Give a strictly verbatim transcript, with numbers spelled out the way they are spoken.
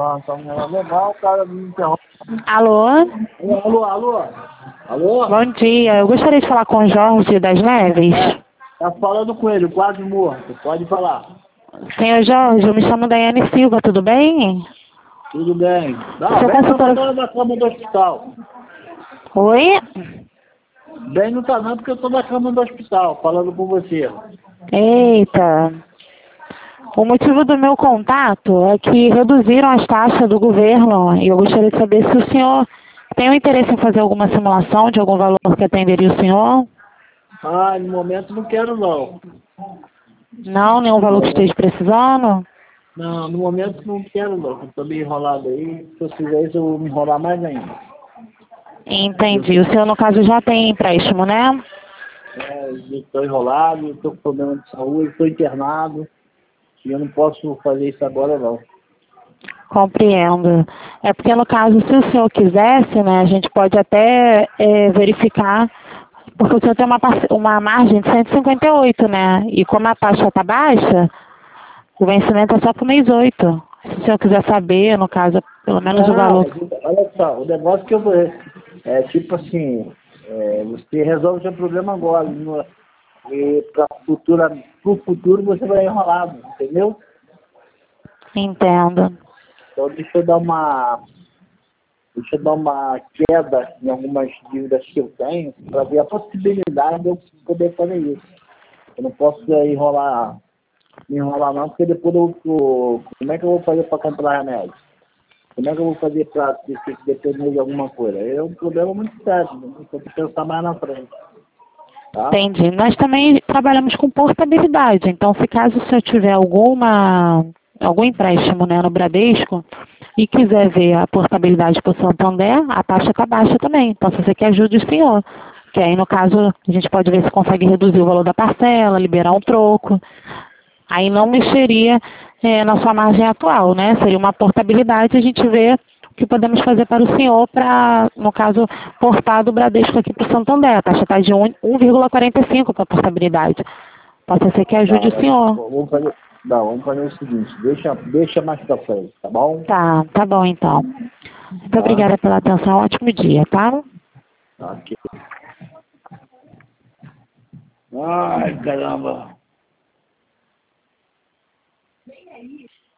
Ah, tá legal, o cara me interrompe. Alô? Alô, alô? Alô? Bom dia, eu gostaria de falar com o Jorge das Neves. É, tá falando com ele, quase morto, pode falar. Senhor Jorge, eu me chamo Daiane Silva, tudo bem? Tudo bem. Não, Seu bem não, consultório... eu tô na cama do hospital. Oi? Bem não tá não, porque eu tô na cama do hospital, falando com você. Eita. O motivo do meu contato é que reduziram as taxas do governo e eu gostaria de saber se o senhor tem um interesse em fazer alguma simulação de algum valor que atenderia o senhor? Ah, no momento não quero não. Não, nenhum valor que esteja precisando? Não, no momento não quero não. Eu tô meio enrolado aí. Se eu fizer isso, eu vou me enrolar mais ainda. Entendi. O senhor, no caso, já tem empréstimo, né? É, eu estou enrolado, estou com problema de saúde, estou internado. E eu não posso fazer isso agora não. Compreendo. É porque, no caso, se o senhor quisesse, né, a gente pode até é, verificar, porque o senhor tem uma, parce- uma margem de cento e cinquenta e oito, né? E como a taxa está baixa, o vencimento é só para o mês oito. Se o senhor quiser saber, no caso, pelo menos o Não, valor. olha só, o negócio que eu vou... É tipo assim, é, você resolve o seu problema agora. No, e para o futuro você vai enrolado, entendeu? Entendo. Então deixa eu dar uma... Deixa eu dar uma queda em algumas dívidas que eu tenho para ver a possibilidade de eu poder fazer isso. Eu não posso é, enrolar, me enrolar não, porque depois eu, eu... Como é que eu vou fazer para comprar remédio? Como é que eu vou fazer para depender de alguma coisa? É um problema muito sério, eu tenho que pensar mais na frente. Tá? Entendi. Nós também trabalhamos com portabilidade. Então, se caso o senhor tiver alguma, algum empréstimo, né, no Bradesco e quiser ver a portabilidade para o Santander, a taxa está baixa também. Então, se você quer ajude o senhor. Que aí, no caso, a gente pode ver se consegue reduzir o valor da parcela, liberar um troco. Aí não mexeria eh, na sua margem atual, né? Seria uma portabilidade, a gente vê o que podemos fazer para o senhor para, no caso, portar do Bradesco aqui para o Santander. A taxa está de um vírgula quarenta e cinco para a portabilidade. Pode ser que ajude Tá, o senhor. vamos fazer, não, vamos fazer o seguinte, deixa, deixa mais pra frente, tá bom? Tá, tá bom então. Muito Tá? obrigada pela atenção, ótimo dia, tá? Ok. Ai, caramba.